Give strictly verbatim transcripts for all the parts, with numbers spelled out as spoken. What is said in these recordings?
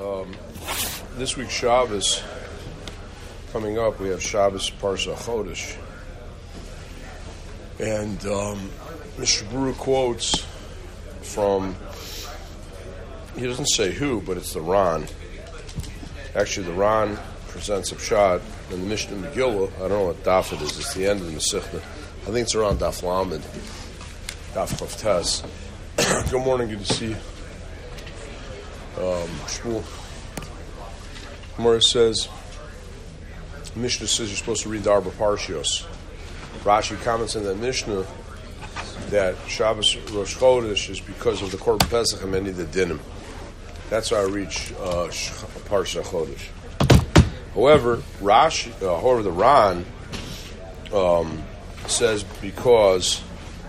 Um, this week's Shabbos coming up, we have Shabbos Parsha Chodesh. And um, Mister Brewer quotes from, he doesn't say who, but it's the Ran. Actually, the Ran presents a pshat in the Mishnah Megillah. I don't know what daf it is. It's the end of the Masechta. I think it's around daf Lamed, daf Chav Tes. Good morning, good to see you. Um, Shmuel. Gemara says, Mishnah says you're supposed to read the Arba Parshios. Rashi comments in that Mishnah that Shabbos Rosh Chodesh is because of the Korban Pesach and many of the dinim. That's how I reach uh, Parsha Chodesh. However, Rashi, uh, however, the Ran um, says because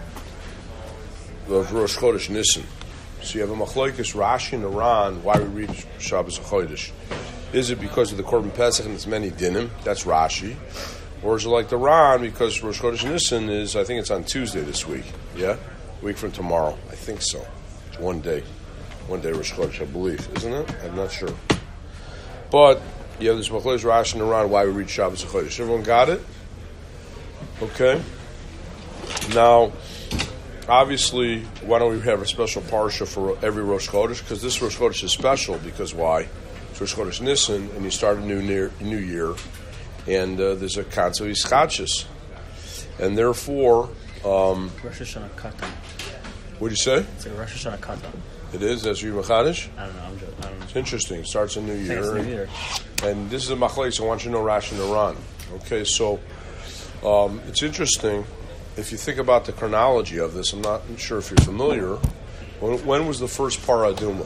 of Rosh Chodesh Nisan. So you have a machlokes Rashi and the Ran why we read Shabbos Chodesh. Is it because of the Korban Pesach and its many dinim? That's Rashi. Or is it like the Ran because Rosh Chodesh Nisan is, I think it's on Tuesday this week. Yeah? A week from tomorrow. I think so. It's one day. One day Rosh Chodesh, I believe. Isn't it? I'm not sure. But you have this machlokes Rashi and the Ran why we read Shabbos Chodesh. Everyone got it? Okay. Now, obviously, why don't we have a special parsha for every Rosh Chodesh? Because this Rosh Chodesh is special. Because why? It's Rosh Chodesh Nisan, and you start a new year, new year and uh, there's a concept of Ischachis. And therefore... Um, Rosh Hashanah Katan. What do you say? It's like Rosh Hashanah Katan. It is? That's your Machadish? I don't know. I'm just, I don't know. It's interesting. It starts a new year. It's new year. And, and this is a machlokes. I want you to know Rashi and Ran. Okay, so um, it's interesting. If you think about the chronology of this, I'm not sure if you're familiar. When, when was the first Parah Aduma?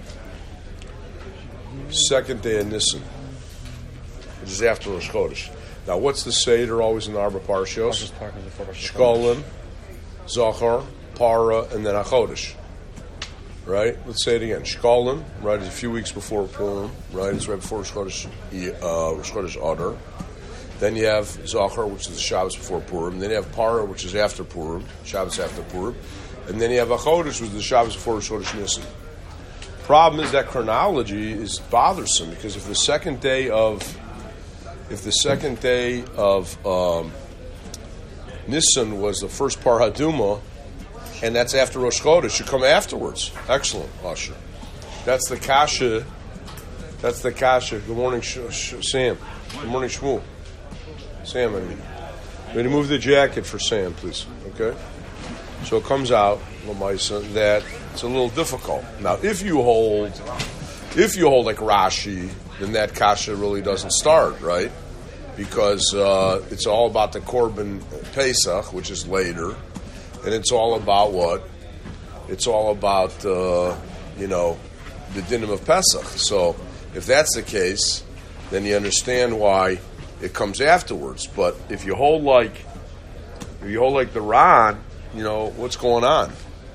Second day of Nisan, which is after Rosh Chodesh. Now, what's the Seder always in the Arba Parshios? Shkolim, Zachar, Para, and then HaChodesh. Right? Let's say it again. Shkolim, right, is a few weeks before Purim, right? It's right before Rosh Chodesh, uh, Rosh Chodesh Adar. Then you have Zachar, which is the Shabbos before Purim. Then you have Para, which is after Purim, Shabbos after Purim. And then you have HaChodesh, which is the Shabbos before Rosh Chodesh Nisan. Problem is that chronology is bothersome because if the second day of if the second day of um, Nisan was the first Par Haduma, and that's after Rosh Chodesh, should come afterwards. Excellent, Asher. That's the kasha. That's the kasha. Good morning, Sh- Sh- Sam. Good morning, Shmuel. Sam, I mean, I'm going to move the jacket for Sam, please. Okay. So it comes out, Lamaisa, that it's a little difficult. Now, if you hold, if you hold like Rashi, then that kasha really doesn't start, right? Because uh, it's all about the Korban Pesach, which is later, and it's all about what? It's all about uh, you know the dinim of Pesach. So, if that's the case, then you understand why it comes afterwards. But if you hold like, if you hold like the Ran, you know, what's going on?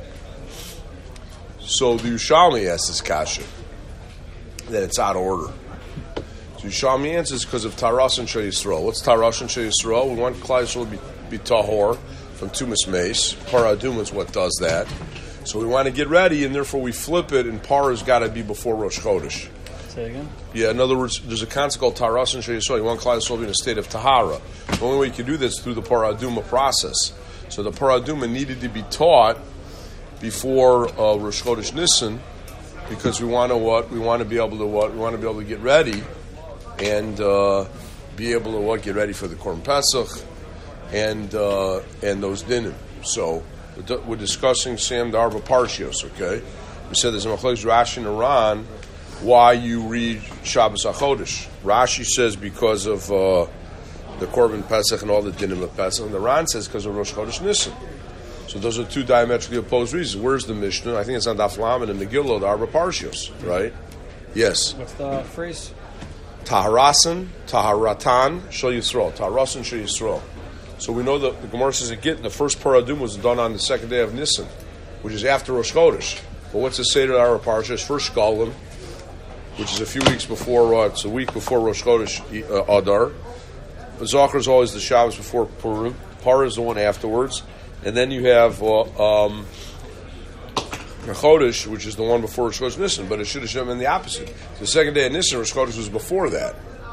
So the Yerushalmi asks this kasha, that it's out of order. So Yerushalmi answers because of Taras and Shei Yisrael. What's Taras and Shei Yisrael? We want Klal Yisrael to be, be tahor from Tumas Meis. Parah Aduma is what does that. So we want to get ready, and therefore we flip it, and Parah's got to be before Rosh Chodesh. Say it again? Yeah, in other words, there's a concept called Taras and Shei Yisrael. You want Klal Yisrael to be in a state of Tahara. The only way you can do this is through the Parah Aduma process. So the Parah Aduma needed to be taught before uh, Rosh Chodesh Nisan, because we want to what we want to be able to what we want to be able to get ready and uh, be able to what get ready for the Korban Pesach and uh, and those dinim. So we're, we're discussing Sam the Arba Parshios. Okay, we said there's a machlokes Rashi and Ran why you read Shabbos HaChodesh. Rashi says because of uh, the Korban Pesach and all the dinim of Pesach, and the Ran says because of Rosh Chodesh Nisan. So those are two diametrically opposed reasons. Where's the Mishnah? I think it's on Daf Lamed and Megillah, the Arba Parshios, right? Yes. What's the phrase? Taharasan, Taharatan, Shel Yisrael. Taharasan, Shel Yisrael. So we know that the Gemara says again, the first Parah Aduma was done on the second day of Nisan, which is after Rosh Chodesh. But what's the Seder of Arba Parshios? First Shkolim, which is a few weeks before, uh, it's a week before Rosh Chodesh uh, Adar. Zachar is always the Shabbos before Purim. Parah is the one afterwards. And then you have uh, um, Chodesh, which is the one before Rosh Chodesh Nisan, but it should have been the opposite. The second day of Nisan, Rosh Chodesh was before that,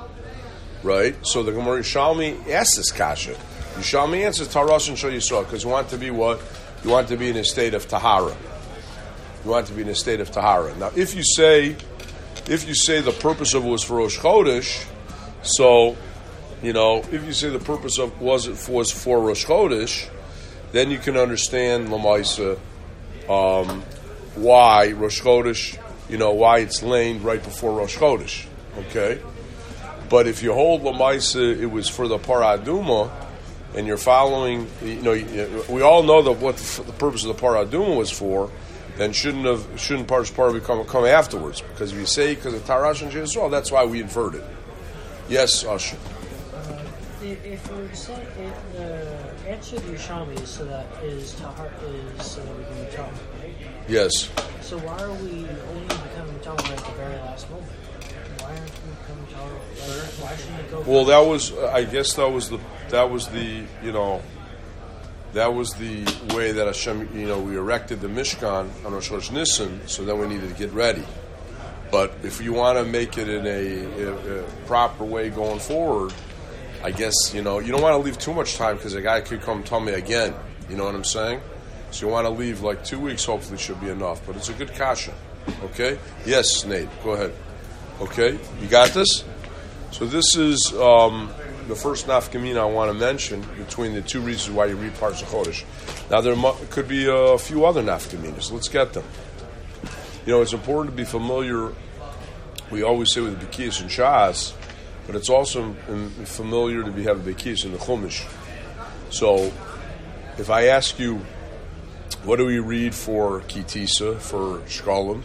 right? So the Gemara Yishalmi asks this kasha. Yishalmi answers Taras and Shal Yisrael because you want to be what? You want to be in a state of tahara. You want to be in a state of tahara. Now, if you say, if you say the purpose of it was for Rosh Chodesh, so you know, if you say the purpose of was it was for Rosh Chodesh, then you can understand Lamaisa. Um, why Rosh Chodesh, you know, why it's laid right before Rosh Chodesh, okay? But if you hold Lamaisa, it was for the Paraduma, and you're following, you know, we all know that what the, the purpose of the Paraduma was for, then shouldn't have shouldn't Parsh Parah become come afterwards? Because if you say because of Tarash and Yisrael, that's why we inferred it. Yes, Asher. Uh, if we're saying if the answer to Yerushalmi is so that is tahar is so that we can be tahar, right? Yes. So why are we only becoming tahar at the very last moment? Why aren't we becoming tahar? Why shouldn't it go? Well, that was I guess that was the that was the you know that was the way that Hashem you know we erected the Mishkan on Rosh Chodesh Nisan, so then we needed to get ready. But if you want to make it in a, a, a proper way going forward, I guess, you know, you don't want to leave too much time because a guy could come tell me again. You know what I'm saying? So you want to leave like two weeks, hopefully should be enough. But it's a good kasha. Okay? Yes, Nate, go ahead. Okay? You got this? So this is um, the first nafkamina I want to mention between the two reasons why you read Parsha Chodesh. Now, there mu- could be a few other nafkaminas. Let's get them. You know, it's important to be familiar, we always say with the Bekiyas and Shas, but it's also um, familiar to be have a Bekiyas in the Chumash. So, if I ask you, what do we read for Kitisa, for Shkolim?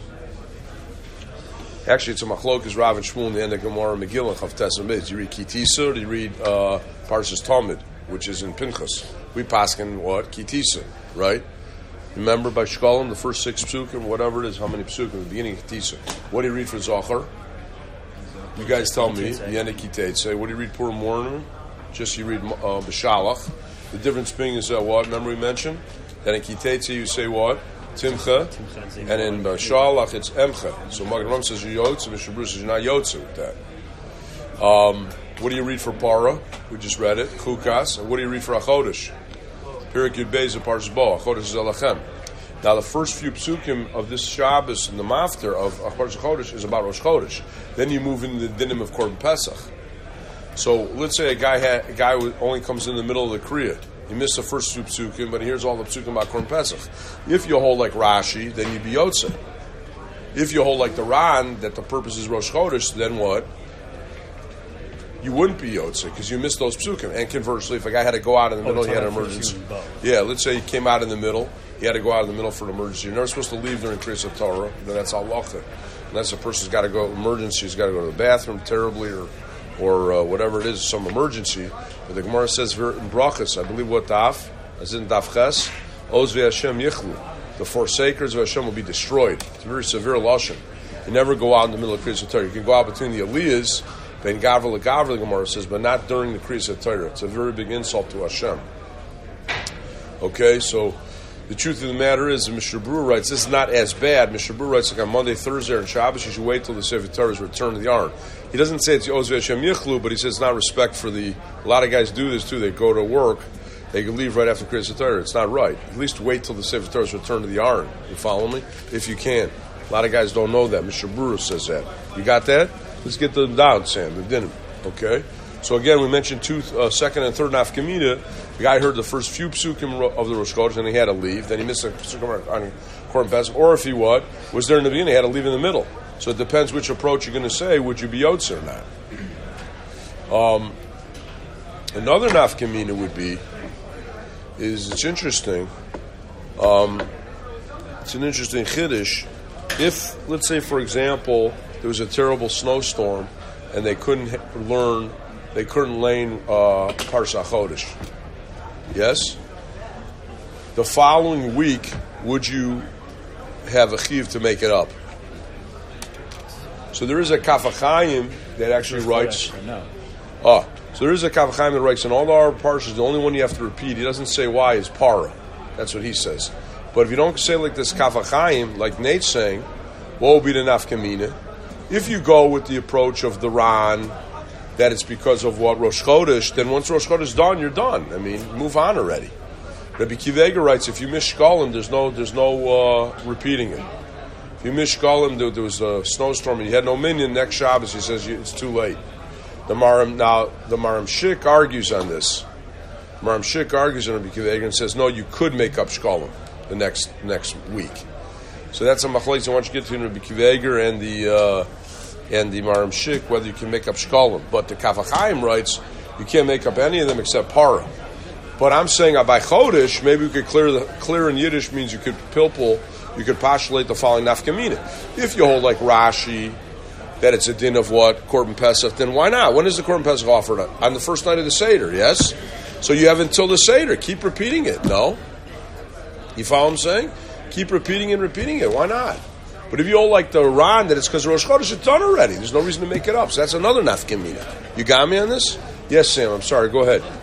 Actually, it's a Machlokas, Rav and Shmuel in the end of Gemara Megillah, Chavtes and Beis. You read Kitisa, or do you read uh, Parshas Talmud, which is in Pinchas? We paskin what? Kitisa, right? Remember by Shkolim, the first six psukim, whatever it is, how many psukim, the beginning of Kitisa. What do you read for Zachar? You guys tell me, the end of Kitesa. What do you read Purim morning? Just you read uh, B'Shalach. The difference being is that what? Remember we mentioned? Then in Kitesa you say what? Timcha. And in B'Shalach it's Emcha. So Magen Ram says you're Yotze, Mishnah Berurah says you're not Yotze with that. Um, what do you read for Para? We just read it. Chukas. And what do you read for Achodesh? Perik Yud Beis of Parshas Bo. Achodesh is Elachem. Now, the first few psukim of this Shabbos and the Mafter of Parshas Chodesh is about Rosh Chodesh. Then you move into the dinim of Korban Pesach. So, let's say a guy ha- a guy only comes in the middle of the Kriya. He missed the first few psukim, but he hears all the psukim about Korban Pesach. If you hold like Rashi, then you'd be Yotze. If you hold like the Ran, that the purpose is Rosh Chodesh, then what? You wouldn't be Yotze because you missed those psukim. And conversely, if a guy had to go out in the Oh, middle, it's he had an not for emergency. human both. Yeah, let's say he came out in the middle. He had to go out in the middle for an emergency. You're never supposed to leave during Kriyas Torah. Then that's halacha. Unless the person's got to go emergency, he's got to go to the bathroom terribly, or or uh, whatever it is, some emergency. But the Gemara says in brachas, I believe what daf, as in daf ches, oz ve'Hashem yichlu. The forsakers of Hashem will be destroyed. It's a very severe lashon. You never go out in the middle of Kriyas Torah. You can go out between the aliyahs, ben gavra legavra, the Gemara says, but not during the Kriyas Torah. It's a very big insult to Hashem. Okay, so the truth of the matter is, Mishnah Berurah writes, this is not as bad. Mishnah Berurah writes, like on Monday, Thursday, and Shabbos, you should wait till the Sefer Torah is returned to the Aron. He doesn't say it's Oz Hashem Yichlu, but he says it's not respect for the... A lot of guys do this too. They go to work, they can leave right after Kriyas Torah. It's not right. At least wait till the Sefer Torah is returned to the Aron. You follow me? If you can. A lot of guys don't know that. Mishnah Berurah says that. You got that? Let's get them down, Sam. The dinim. Okay? So again, we mentioned two, uh, second and third nafkamina. The guy heard the first few psukim of the Rosh Chodesh, and he had to leave. Then he missed a psukim on Korban Pesach. Or if he what was there in the beginning, he had to leave in the middle. So it depends which approach you're going to say. Would you be Yotze or not? Um, another nafkamina would be is it's interesting. Um, it's an interesting chiddush. If, let's say, for example, there was a terrible snowstorm and they couldn't learn. They couldn't learn uh, Parsha Chodesh. Yes? The following week, would you have a chiv to make it up? So there is a Kaf HaChaim that actually writes... No. Oh, so there is a Kaf HaChaim that writes, in all our Parshas, the only one you have to repeat, he doesn't say why, is Para. That's what he says. But if you don't say like this Kafachayim, like Nate's saying, what will be the nafkamina? If you go with the approach of the Ran, that it's because of what Rosh Chodesh, then once Rosh Chodesh is done, you're done. I mean, move on already. Rabbi Akiva Eiger writes, if you miss Shkolim, there's no, there's no uh, repeating it. If you miss Shkolim, there, there was a snowstorm and you had no minyan, next Shabbos, he says it's too late. The Maram, now, the Maram Shik argues on this. Maram Shik argues on Rabbi Akiva Eiger and says, no, you could make up Shkolim the next next week. So that's a machlokes I want you to get to in Rabbi Akiva Eiger and the uh, and the Maram Shik, whether you can make up Shkolim. But the Kafachayim writes, you can't make up any of them except Para. But I'm saying uh, by Chodesh, maybe we could clear the clear in Yiddish means you could pilpul, you could postulate the following nafkamina. If you hold like Rashi, that it's a din of what? Korban Pesach, then why not? When is the Korban Pesach offered? On the first night of the Seder, yes? So you have until the Seder. Keep repeating it, no? You follow what I'm saying? Keep repeating and repeating it. Why not? But if you hold like the Ran, that it's because Rosh Chodesh, it's done already. There's no reason to make it up. So that's another nafkamina. You got me on this? Yes, Sam. I'm sorry. Go ahead.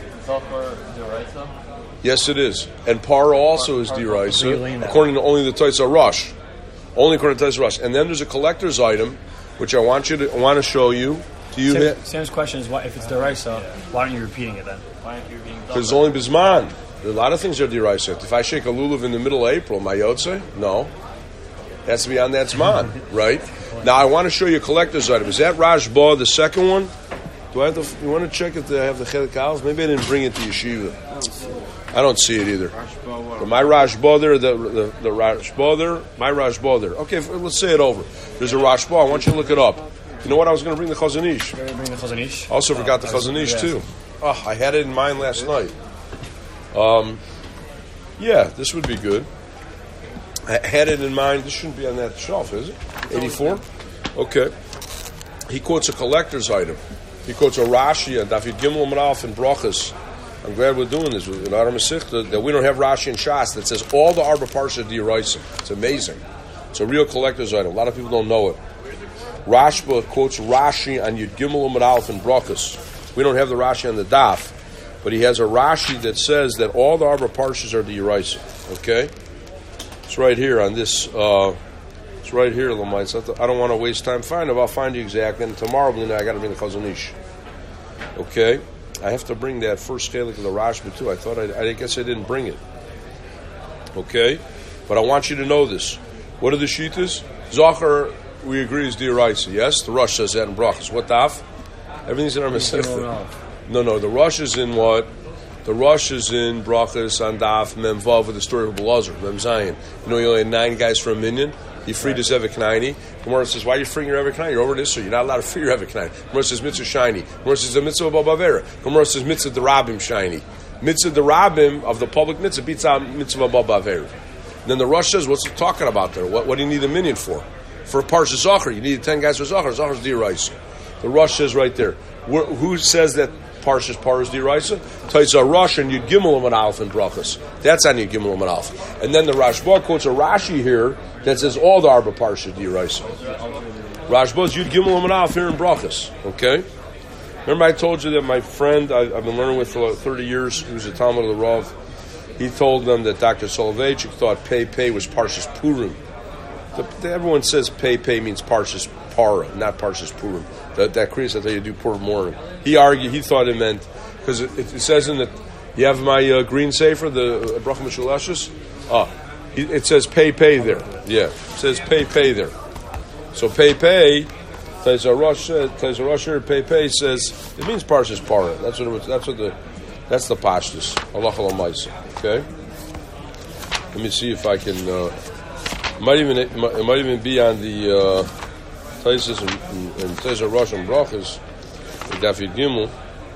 Yes, it is. And Para also is deraisa, according to only the Taisa Rosh. Only according to Taisa Rosh. And then there's a collector's item, which I want you to I want to show you. To you, Sam, Sam's question is, why, if it's deraisa, why aren't you repeating it then? Why aren't you repeating? Because it's only bisman. There are a lot of things that are deraisa. If I shake a lulav in the middle of April, my yotze? No. It has to be on that zman, right? Now I want to show you a collector's item. Is that Rashba, the second one? Do I have to? You want to check if they have the Chelik Al's? Maybe I didn't bring it to yeshiva. I don't see it either. But my Rashba there, the the, the Rashba there, my Rashba there. Okay, let's say it over. There's a Rashba. I want you to look it up. You know what? I was going to bring the Chazon Ish. You're going to bring the Chazon Ish? Also oh, forgot the Chazon Ish too. Oh, I had it in mind last night. Um, yeah, this would be good. I had it in mind. This shouldn't be on that shelf, is it? eighty-four? Okay. He quotes a collector's item. He quotes a Rashi and David Gimel Malaf and Brachas. I'm glad we're doing this with Adar Masechta, that we don't have Rashi and Shas that says all the Arba Parsha D'Oraisa. It's amazing. It's a real collector's item. A lot of people don't know it. Rashba quotes Rashi on Yud Gimel Malaf and Brachas. We don't have the Rashi on the Daf, but he has a Rashi that says that all the Arba Parshas are D'Oraisa. Okay? It's right here on this. Uh, it's right here, Lamaites. I don't want to waste time. Find it. I'll find you exactly. And tomorrow, I got to bring the Chazon Ish. Okay? I have to bring that first chelik of the Rashba too. I thought I, I guess I didn't bring it. Okay, but I want you to know this. What are the shitas? Zachar, we agree is D'Oraisa. Yes, the Rosh says that in Brachas. What daf? Everything's in our Masechta. No, no, the Rosh is in what? The Rosh is in Brachas on daf Memvav with the story of Belazar, Mem Zayin. You know, you only had nine guys for a minyan. He freed his Eved Knaini. Gemara says, why are you freeing your Eved Knaini? You're over this, so you're not allowed to free your Eved Knaini. Gemara says, mitzvah shiny. Gemara says, the mitzvah of Babavera. Gemara says, mitzvah derabim shiny. Mitzvah derabim of the public mitzvah beats out mitzvah of Babavera. Then the Rosh says, what's he talking about there? What, what do you need a minyan for? For a Parsha Zachar, you need ten guys for Zachar. Zachar's D'Oraisa. The Rosh says right there. Wh- who says that Parshas Paras D'Oraisa? Taisa Rosh and Yud Gimel and Alf and Brachas. That's on Yud Gimel and Alf. And then the Rashba quotes a Rashi here that says all the Arba Parsha D'Oraisa. Rashba's Yud Gimel and Alf here in Brachas. Okay? Remember I told you that my friend I, I've been learning with for like thirty years, who's a Talmud of the Rav, he told them that Doctor Soloveitchik thought Pei Pei was Parshas Purim. The, the, everyone says Pei Pei means Parshas Para, not Parshas Purim. That, that creates that you do Purim morning. He argued, he thought it meant, because it, it says in the, you have my uh, green sefer, the uh, Bracha Mishulashis? Ah, it, it says Pei Pei there. Yeah, it says Pei Pei there. So Pei Pei, Taisa Rosh, Taisa Rosh here, Pei Pei says, it means Parshas Para. That's what it was, that's what the, that's the Pashtus. Allah Alamaisa. Okay? Let me see if I can, uh, it might even, it might, it might even be on the, uh, Taisus and, and Taisa Rosh and Brachas, David Gimel.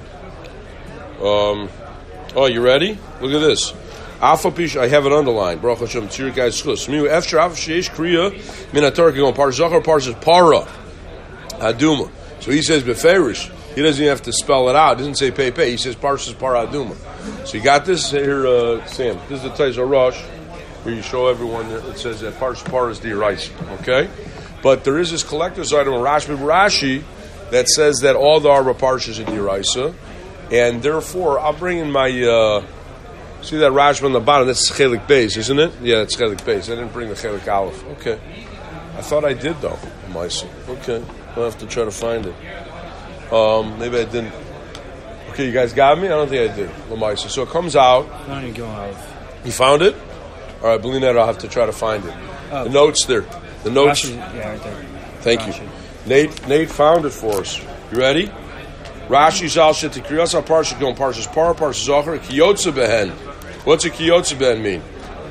Um, oh, you ready? Look at this. Alpha Pish, I have it underlined. Baruch Hashem, Tzir Guys Schus. Smiu Efshar Alpha Sheish Kriya Minator Kigon Par Zachar Par Para Aduma. So he says Beferish. He doesn't even have to spell it out. He doesn't say Pei Pei. He says Parshas Para Aduma. So you got this here, uh, Sam. This is the Taisa Rosh, where you show everyone that it says that Parshas Para is D'Oraisa. Okay? But there is this collector's item in Rashi Rashi that says that all the Arba Parshas are D'Oraisa, and therefore I'll bring in my uh, See that Rashba on the bottom? That's Chelik Beis, isn't it? Yeah, it's Chelik Beis. I didn't bring the Chelik Aleph. Okay. I thought I did, though, Maisa. Okay. I'll have to try to find it. Um, maybe I didn't. Okay, you guys got me? I don't think I did, Lamaisa. So it comes out. Why don't you go out? You found it? All right, believe that, I'll have to try to find it. Oh. The notes there. The notes. Rashi, yeah, right there. Thank Rashi. you. Nate Nate found it for us. You ready? Rashi Zal Shet Kriyasa Parsha Gom Parshas Par Parshas Zachar Kiyotze Behen. What's a Kiyotze Behen mean?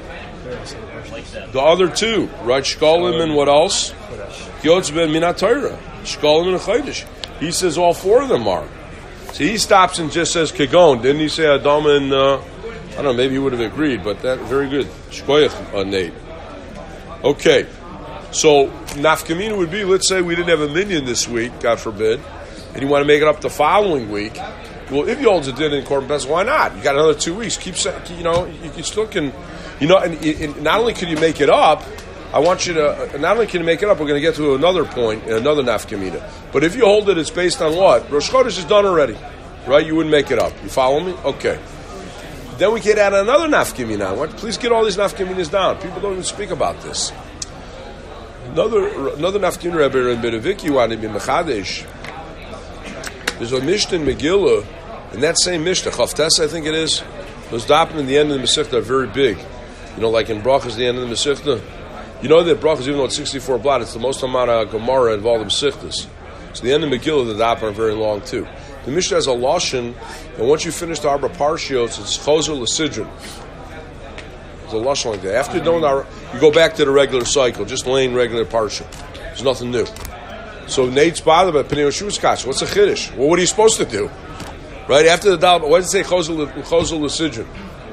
The other two, right? Shkolim and what else? Kiyotze Behen Minat Torah. Shkolim and Chodesh. He says all four of them are. So he stops and just says Kagon. Didn't he say Adam and uh, I don't know, maybe he would have agreed, but that very good. Shkoyach, uh, Nate. Okay. So nafkamina would be, let's say we didn't have a minion this week, God forbid, and you want to make it up the following week. Well, if you hold a din in Korban Pesach, why not? You got another two weeks. Keep, you know, you, you still can, you know, and, and not only can you make it up, I want you to, not only can you make it up, we're going to get to another point, another nafkamina. But if you hold it, it's based on what? Rosh Chodesh is done already, right? You wouldn't make it up. You follow me? Okay. Then we can add another nafkamina. Please get all these nafkaminas down. People don't even speak about this. Another another nafkamina Rebbe in Bedeviki wanted to be mechadesh. There's a Mishnah in Megillah, and that same Mishnah, Chavtes, I think it is, those dapen in the end of the Masechta are very big. You know, like in Brachas, the end of the Masechta. You know that Brachas, even though it's sixty-four blot, it's the most amount of Gemara of all the Masechtas. So the end of Megillah, the dapen are very long too. The Mishnah has a lashon, and once you finish the Arba Parshios, it's Chozer L'Sidron. It's a lashon like that. After you're done, our, you go back to the regular cycle, just laying regular Parsha. There's nothing new. So Nate's bothered by Pnei Yeshua's Kasha. What's a Chiddush? Well, what are you supposed to do? Right? After the Dal, why does it say Chozer L'Sidron?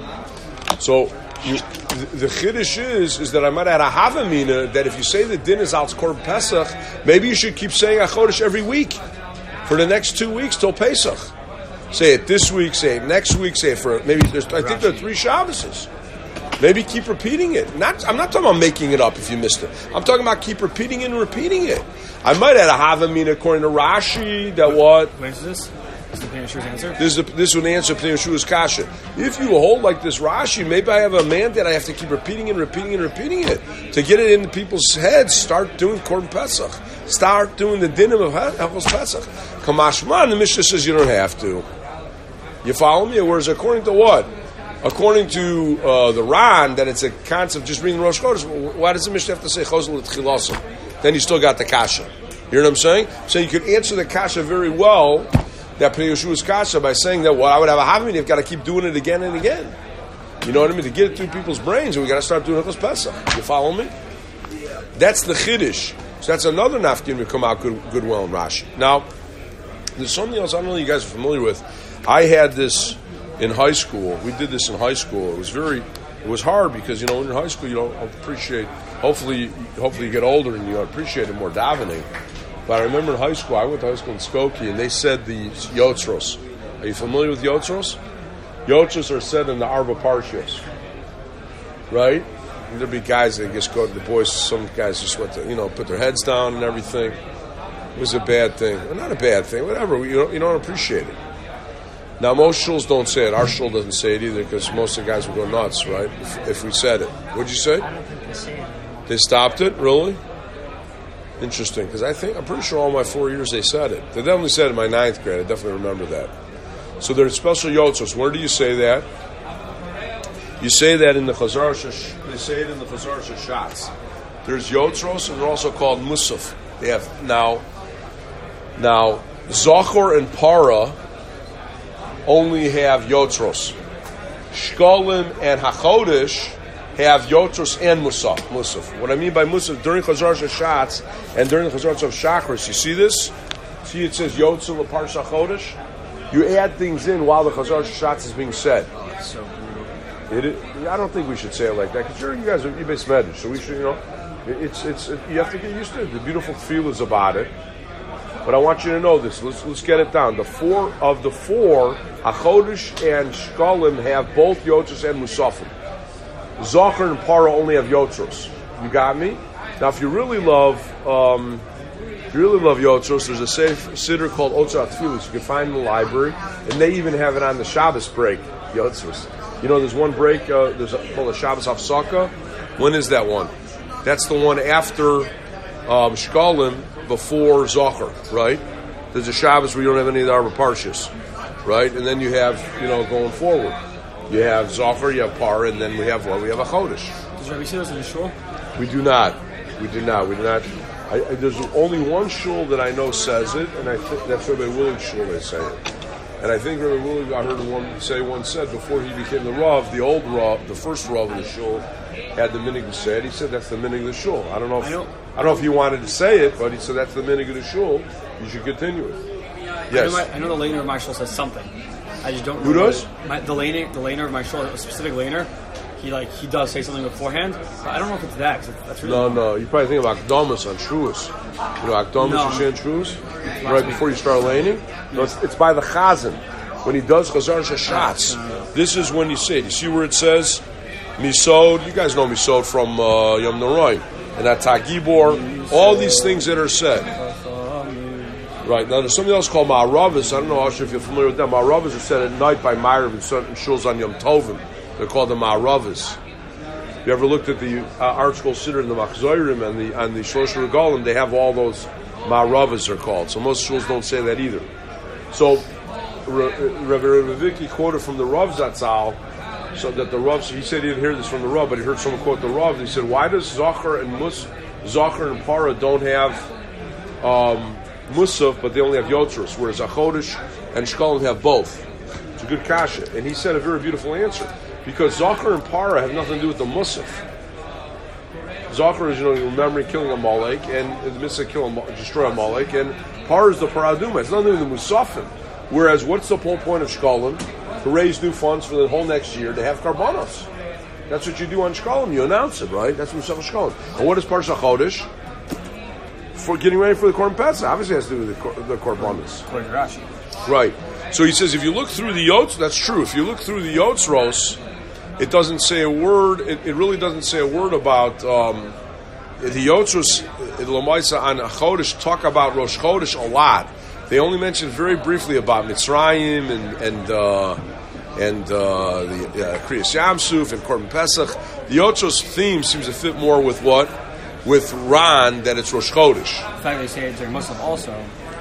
So you, the, the Chiddush is, is that I might add a Havamina, that if you say the din is Al Korban Pesach, maybe you should keep saying a Chodesh every week. For the next two weeks till Pesach. Say it this week, say it next week, say it for maybe there's I think there are three Shabbases. Maybe keep repeating it. Not I'm not talking about making it up if you missed it. I'm talking about keep repeating it and repeating it. I might add a Havamina according to Rashi that what? Where's this? Is the Pnei Yeshua's answer? This is the, this would answer Pnei Yeshua's Kasha. If you hold like this Rashi, maybe I have a mandate. I have to keep repeating and repeating and repeating it to get it into people's heads. Start doing Korban Pesach. Start doing the dinim of Hechos Pesach. Kamashman, the Mishnah says you don't have to. You follow me? Whereas according to what? According to uh, the Ran, that it's a concept of just reading Rosh Chodesh. Why does the Mishnah have to say Chozel L'Tchilasim? Then you still got the Kasha. You know what I'm saying? So you could answer the Kasha very well, that Pnei Yeshua's Kasha, by saying that, well, I would have a Havamina, you've got to keep doing it again and again. You know what I mean? To get it through people's brains, we got to start doing Hechos Pesach. You follow me? That's the Chiddush. So that's another nafkin we come out good, good well in Rashi. Now, there's something else I don't know you guys are familiar with. I had this in high school. We did this in high school. It was very, it was hard because, you know, when you're in high school, you don't appreciate, hopefully, hopefully you get older and you appreciate it more davening. But I remember in high school, I went to high school in Skokie, and they said the Yotzros. Are you familiar with Yotzros? Yotzros are said in the Arba Parshios. Right? And there'd be guys that just go to the boys, some guys just went to, you know, put their heads down and everything. It was a bad thing. Well, not a bad thing, whatever. You don't, you don't appreciate it. Now, most shuls don't say it. Our shul doesn't say it either because most of the guys would go nuts, right, if, if we said it. What'd you say? I don't think they say it. They stopped it? Really? Interesting, because I think, I'm pretty sure all my four years they said it. They definitely said it in my ninth grade. I definitely remember that. So there's special yotzos. Where do you say that? You say that in the Chazar Shash. They say it in the Chazar Shashatz. There's yotzros, and they're also called musaf. They have now, now Zachor and Para only have yotzros. Shkolim and Hachodesh have yotzros and musaf. Musaf. What I mean by musaf, during Chazar Shashatz and during the Chazar of Shachris, you see this? See, it says yotzor l'parsha chodesh. You add things in while the Chazar Shashatz is being said. Oh, that's so brutal. It is, I don't think we should say it like that because you guys are Ibis Medish, so we should, you know, it's it's it, you have to get used to it. The beautiful feel is about it, but I want you to know this. Let's let's get it down. The four of the four, Achodish and Shkolim have both Yotzros and Musafim. Zachar and Para only have Yotzros. You got me? Now, if you really love, um, if you really love Yotzros, there's a siddur called Otzar Tfilis. You can find in the library, and they even have it on the Shabbos break. Yotzros. You know, there's one break. Uh, there's a, called a Shabbos Hafsaka. When is that one? That's the one after um, Shkolim, before Zocher, right? There's a Shabbos where you don't have any of the Arba Parshas, right? And then you have, you know, going forward, you have Zocher, you have Par, and then we have what? We have a Chodesh. Does Rabbi see those in the shul? We do not. We do not. We do not. I, I, there's only one shul that I know says it, and I think that's Rabbi Willig's shul. They say it, and I think Rabbi Willig, I heard one say one said before he became the Rav, the old Rav, the first Rav of the shul, had the minig to say it. He said that's the minig of the shul. I don't know. If, I, don't, I don't know if he wanted to say it, but he said that's the minig of the shul. You should continue it. Yes. I know, my, I know the laner of my shul says something. I just don't. Who know does? My, the laner, the laner of my shul, a specific laner. He like he does say something beforehand, but I don't know if it's that. Cause that's really no, no. You probably think of Akdamas on Shavuos. You know, Akdamas no. you say on Shavuos right before you start laning. No, it's, it's by the Chazan when he does Chazar Shashatz. No, no. This is when you say it. You see where it says Misod. You guys know Misod from uh, Yom Noroi and that Tagibor. All these things that are said. Right now, there's something else called Ma'aravas. I don't know if you're familiar with them. Ma'aravas are said at night by Ma'arav in certain shuls on Yom Tovim. They're called the Ma'aravas. You ever looked at the uh, Art School Siddur in the Machzorim and the on the Shlosh Regalim? They have all those Ma'aravas are called. So most schools don't say that either. So Rabbi Ravicki quoted from the Rav Zatzal, so that the Rav, he said he didn't hear this from the Rav, but he heard someone quote the Rav. He said, "Why does Zachar and Mus Zachar and Para don't have um, Musaf, but they only have Yotzros, whereas Achodesh and Shkolim have both?" It's a good kasha, and he said a very beautiful answer. Because Zachar and Para have nothing to do with the Musaf. Zachar is, you know, remembering killing Amalek, and the Mitzvah kill a, destroy Amalek, and Para is the Paraduma. It's nothing to do with the Musafim. Whereas, what's the whole point of Shkolim? To raise new funds for the whole next year to have Karbanos. That's what you do on Shkolim. You announce it, right? That's Musaf Shkolim. And what is Parsha Chodesh? For getting ready for the Korban Pesach. Obviously, it has to do with the, the Korbanos. According to Rashi. Right. So he says, if you look through the Yotz, that's true. If you look through the Yotzros, it doesn't say a word. It, it really doesn't say a word about um, the Yotzros. L'maisa on Chodesh talk about Rosh Chodesh a lot. They only mention very briefly about Mitzrayim and and uh, and uh, the uh, Kriyas Yamsuf and Korban Pesach. The Yotzros theme seems to fit more with what with Ran that it's Rosh Chodesh. The fact they say it during Musaf also.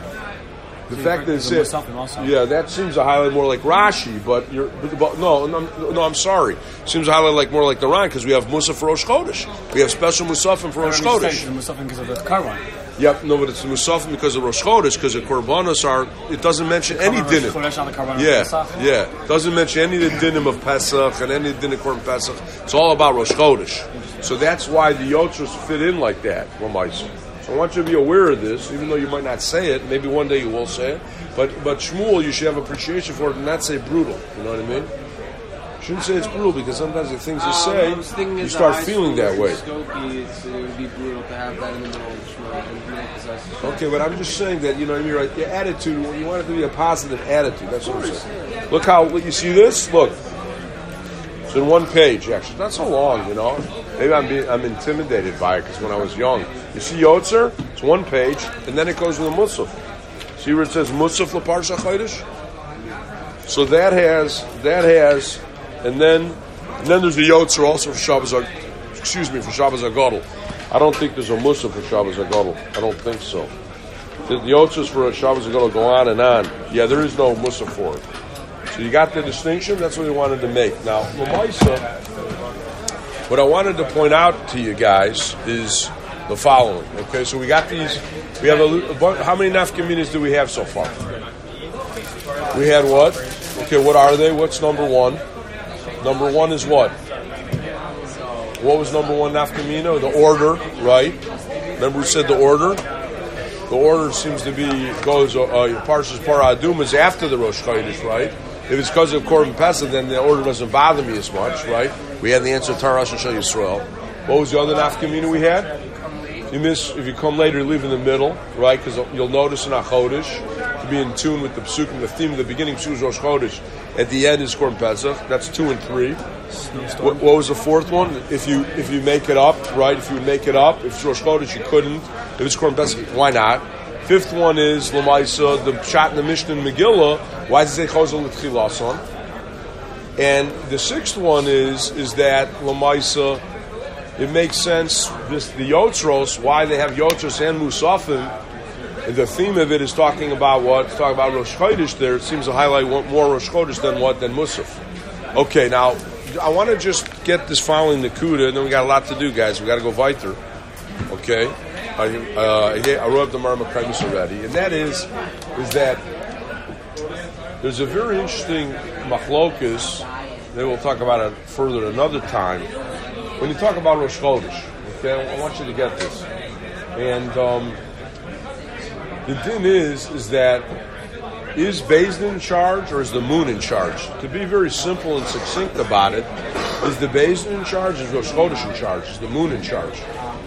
The so fact that it's it, yeah, that seems to highlight more like Rashi, but you're but no, no, no. I'm sorry. Seems to highlight like more like the Ran because we have Musaf for Rosh Chodesh. We have special Musafim for Rosh Chodesh. Musafim because of the Karban. Yep, no, but it's the Musafim because of Rosh Chodesh because the Korbanos are. It doesn't mention any dinim. Yeah, yeah, doesn't mention any of the dinim of Pesach and any of the dinim of Korban Pesach. It's all about Rosh Chodesh. So that's why the Yotzros fit in like that. L'maisa. So I want you to be aware of this, even though you might not say it. Maybe one day you will say it. But but Shmuel, you should have appreciation for it and not say brutal. You know what I mean? You shouldn't say it's brutal because sometimes the things you say, um, you start feeling that way. Skokie, it's, it would be brutal to have that in the middle of Shmuel. Okay, but I'm just saying that, you know what I mean? Right? Your attitude, you want it to be a positive attitude. That's what I'm saying. Yeah. Look how, you see this? Look. It's in one page, actually. Not so long, you know. Maybe I'm being, I'm intimidated by it because when I was young. You see Yotzer? It's one page, and then it goes to the Musaf. See where it says Musaf LaParsha Chodesh? So that has, that has, and then, and then there's the Yotzer also for Shabbos, excuse me, for Shabbos HaGadol. I don't think there's a Musaf for Shabbos HaGadol. I don't think so. The, the Yotzers for Shabbos HaGadol go on and on. Yeah, there is no Musaf for it. So you got the distinction? That's what we wanted to make. Now, L'maisa, what I wanted to point out to you guys is the following. Okay, so we got these. We have a, a how many nafkaminas do we have so far? We had what? Okay, what are they? What's number one? Number one is what? What was number one nafkamina? The order, right? Remember we said the order? The order seems to be goes uh, Parshas Paradum is after the Rosh Chodesh, right? If it's because of Korban Pesach, then the order doesn't bother me as much, right? We had the answer to Tarash and Shal Yisrael. What was the other nafkamina we had? You miss if you come later, you leave in the middle, right? Because you'll notice in Chodesh to be in tune with the psukim. The theme of the beginning is Rosh Chodesh. At the end is Korban Pesach. That's two and three. What, what was the fourth one? If you if you make it up, right? If you would make it up, if it's Rosh Chodesh, you couldn't. If it's Korban Pesach, why not? Fifth one is L'maisa, the shot in the Mishnah in Megillah. Why does it say Chazal L'Tchilason? And the sixth one is is that Lamaisa, it makes sense, this the Yotzros, why they have Yotzros and Musafim, and the theme of it is talking about what? It's talking about Rosh Chodesh there. It seems to highlight more Rosh Chodesh than what? Than Musaf. Okay, now, I want to just get this following Nakuda, and then we got a lot to do, guys. We got to go weiter. Okay? I, uh, I wrote up the Marma Kaimus already, and that is, is that there's a very interesting machlokus, then we'll talk about it further another time. When you talk about Rosh Chodesh, okay, I want you to get this. And um, the din is, is that, is Beis Din in charge or is the moon in charge? To be very simple and succinct about it, is the Beis Din in charge, is Rosh Chodesh in charge, is the moon in charge?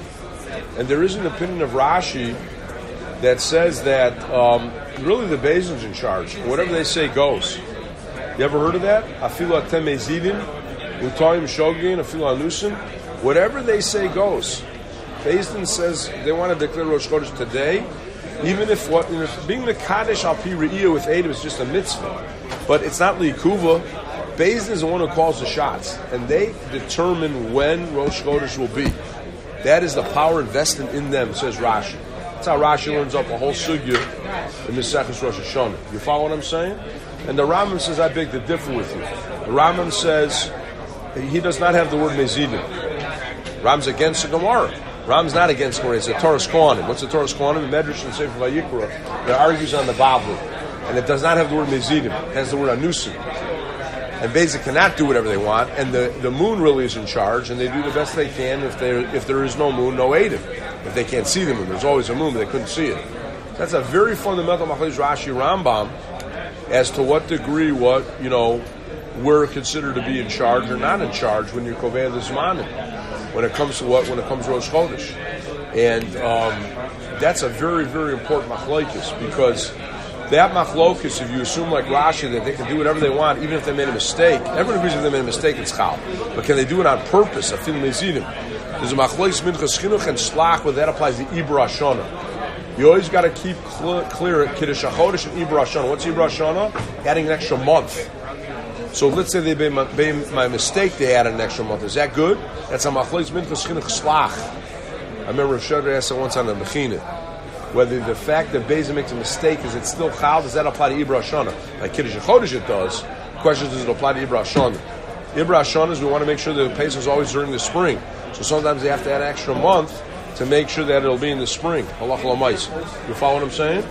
And there is an opinion of Rashi that says that um, really the Beis Din's in charge. Whatever they say goes. You ever heard of that? Afilu atem ezidin, utayim shogin, afilu anusim. Whatever they say goes. Beis Din says they want to declare Rosh Chodesh today, even if what you know, being the Kaddish al pi re'iyah with Eidim is just a mitzvah, but it's not li'kuva. Beis Din is the one who calls the shots, and they determine when Rosh Chodesh will be. That is the power invested in them, says Rashi. That's how Rashi learns up a whole sugya in Maseches Rosh Hashanah. You follow what I'm saying? And the Rambam says, I beg to differ with you. The Rambam says he does not have the word mezidim. Rambam's against the Gemara. Rambam's not against Gemara. It's a Torah Kohanim. What's the Torah Kohanim? The Medrash and Sefer Vayikra that argues on the Bavli. And it does not have the word mezidim. It has the word anusim. And basically cannot do whatever they want, and the, the moon really is in charge, and they do the best they can. If there if there is no moon, no Eidim. If they can't see the moon, there's always a moon, but they couldn't see it. That's a very fundamental Machlokes Rashi Rambam as to what degree what you know we're considered to be in charge or not in charge when you're Kovei the Zmanim, when it comes to what when it comes to Rosh Chodesh, and um, that's a very very important Machlokes because. That machlokes, if you assume like Rashi that they can do whatever they want, even if they made a mistake, everyone agrees if they made a mistake, it's chal. But can they do it on purpose? Afil mezidim. There's a machlokes minchas chinuch and slach, where that applies to Ibra Shana. You always got to keep cl- clear at Kiddush HaChodesh and Ibra Shana. What's Ibra Shana? Adding an extra month. So let's say they made my, made my mistake, they added an extra month. Is that good? That's a machlokes minchas chinuch slach. I remember Rav Shadr asked that once on the Mechina. Whether the fact that Beis Din makes a mistake, is it still chal? Does that apply to Ibra Shana? Like Kiddush HaChodesh it does. The question is, does it apply to Ibra Shana? Ibra Shana is we want to make sure that the Pesach is always during the spring. So sometimes they have to add an extra month to make sure that it'll be in the spring. Halach l'mais. You follow what I'm saying?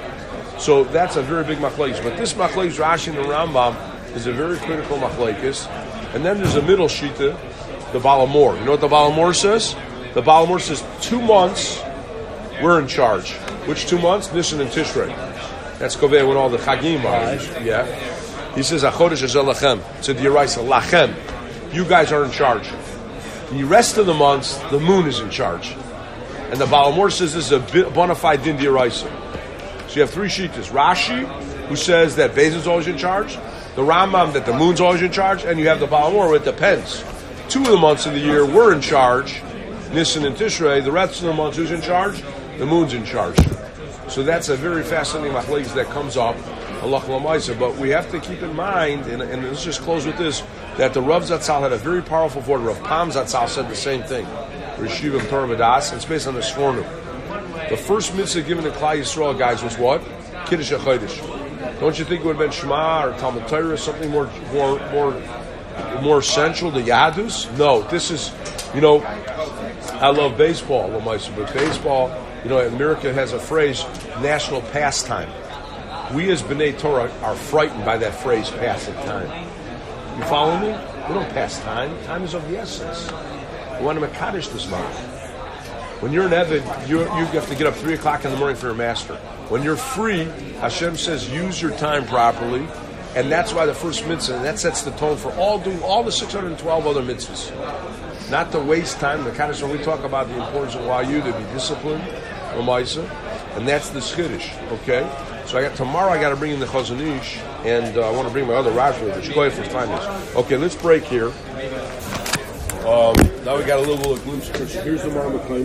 So that's a very big machlokes. But this machlokes Rashi and the Rambam is a very critical machlokes. And then there's a middle shita, the Balamor. You know what the Balamor says? The Balamor says two months we're in charge. Which two months? Nisan and Tishrei. That's Kovei when all the Chagim are. Yeah. He says, Achodesh is lachem. It's a D'Oraisa. Lachem. You guys are in charge. The rest of the months, the moon is in charge. And the Balamor says this is a bona fide din D'Oraisa. So you have three shittas. Rashi, who says that Beis Din's always in charge. The Rambam, that the moon's always in charge. And you have the Balamor, where it depends. Two of the months of the year, we're in charge. Nisan and Tishrei. The rest of the months, who's in charge? The moon's in charge. So that's a very fascinating machlokes that comes up, halach l'maisa. But we have to keep in mind, and, and let's just close with this, that the Rav Zatzal had a very powerful word. Rav Pam Zatzal said the same thing. Rishivim Torah B'das, and it's based on the Sfornim. The first mitzvah given to Klal Yisrael, guys, was what? Kiddush HaChodesh. Don't you think it would have been Shema or Talmud Torah, something more, more, more, more central to Yadus? No, this is, you know, I love baseball, l'maisa, but baseball. You know, America has a phrase, national pastime. We as B'nai Torah are frightened by that phrase, passing time. You follow me? We don't pass time. Time is of the essence. We want to Mekadesh this month. When you're an Eved, you you have to get up three o'clock in the morning for your master. When you're free, Hashem says use your time properly, and that's why the first mitzvah, and that sets the tone for all doing all the six hundred twelve other mitzvahs. Not to waste time. Mekadesh, when we talk about the importance of Wayu to be disciplined, and that's the Skiddush, okay? So I got tomorrow. I got to bring in the Chazon Ish, and uh, I want to bring my other Rav with us. Go ahead for time is. Okay, let's break here. Um, now we got a little bit of glimpse. Here's the Marma